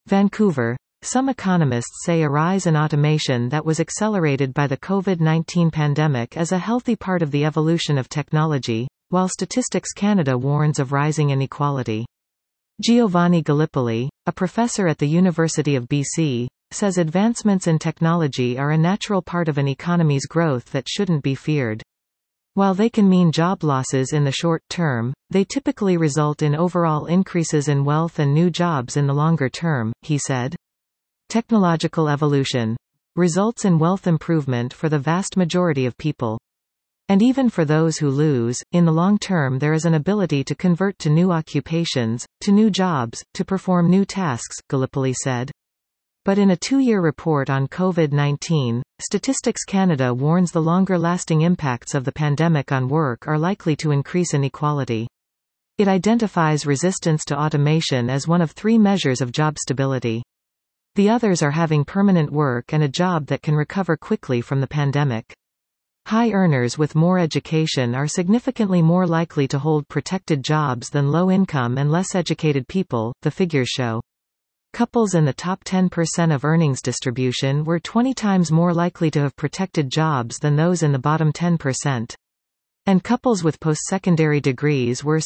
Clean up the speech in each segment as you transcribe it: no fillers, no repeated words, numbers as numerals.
Vancouver. Some economists say a rise in automation that was accelerated by the COVID-19 pandemic is a healthy part of the evolution of technology, while Statistics Canada warns of rising inequality. Giovanni Gallipoli, a professor at the University of BC, says advancements in technology are a natural part of an economy's growth that shouldn't be feared. While they can mean job losses in the short term, they typically result in overall increases in wealth and new jobs in the longer term, he said. Technological evolution results in wealth improvement for the vast majority of people. And even for those who lose, in the long term there is an ability to convert to new occupations, to new jobs, to perform new tasks, Gallipoli said. But in a 2-year report on COVID-19, Statistics Canada warns the longer-lasting impacts of the pandemic on work are likely to increase inequality. It identifies resistance to automation as one of 3 measures of job stability. The others are having permanent work and a job that can recover quickly from the pandemic. High earners with more education are significantly more likely to hold protected jobs than low-income and less educated people, the figures show. Couples in the top 10% of earnings distribution were 20 times more likely to have protected jobs than those in the bottom 10%. And couples with post-secondary degrees were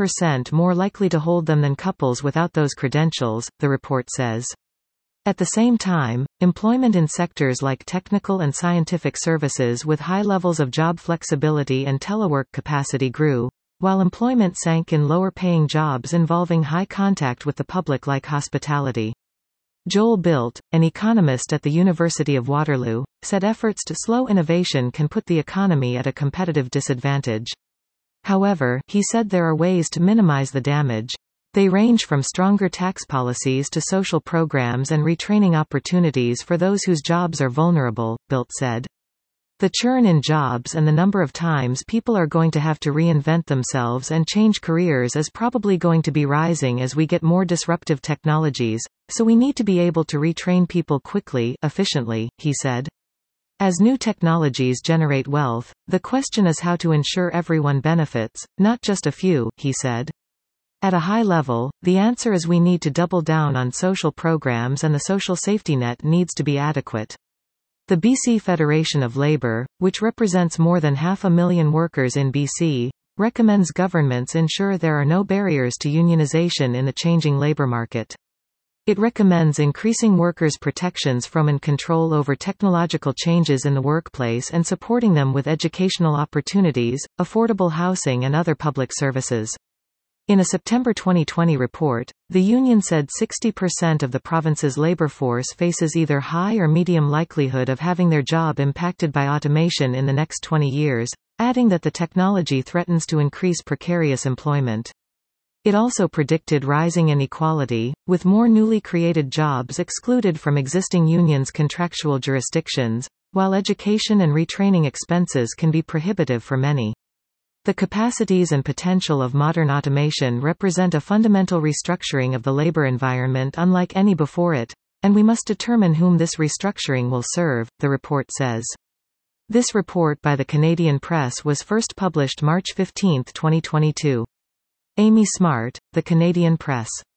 7% more likely to hold them than couples without those credentials, the report says. At the same time, employment in sectors like technical and scientific services with high levels of job flexibility and telework capacity grew, while employment sank in lower-paying jobs involving high contact with the public like hospitality. Joel Bildt, an economist at the University of Waterloo, said efforts to slow innovation can put the economy at a competitive disadvantage. However, he said there are ways to minimize the damage. They range from stronger tax policies to social programs and retraining opportunities for those whose jobs are vulnerable, Bildt said. The churn in jobs and the number of times people are going to have to reinvent themselves and change careers is probably going to be rising as we get more disruptive technologies, so we need to be able to retrain people quickly, efficiently, he said. As new technologies generate wealth, the question is how to ensure everyone benefits, not just a few, he said. At a high level, the answer is we need to double down on social programs and the social safety net needs to be adequate. The BC Federation of Labour, which represents more than 500,000 workers in BC, recommends governments ensure there are no barriers to unionization in the changing labour market. It recommends increasing workers' protections from and control over technological changes in the workplace and supporting them with educational opportunities, affordable housing and other public services. In a September 2020 report, the union said 60% of the province's labour force faces either high or medium likelihood of having their job impacted by automation in the next 20 years, adding that the technology threatens to increase precarious employment. It also predicted rising inequality, with more newly created jobs excluded from existing unions' contractual jurisdictions, while education and retraining expenses can be prohibitive for many. The capacities and potential of modern automation represent a fundamental restructuring of the labor environment unlike any before it, and we must determine whom this restructuring will serve, the report says. This report by the Canadian Press was first published March 15, 2022. Amy Smart, The Canadian Press.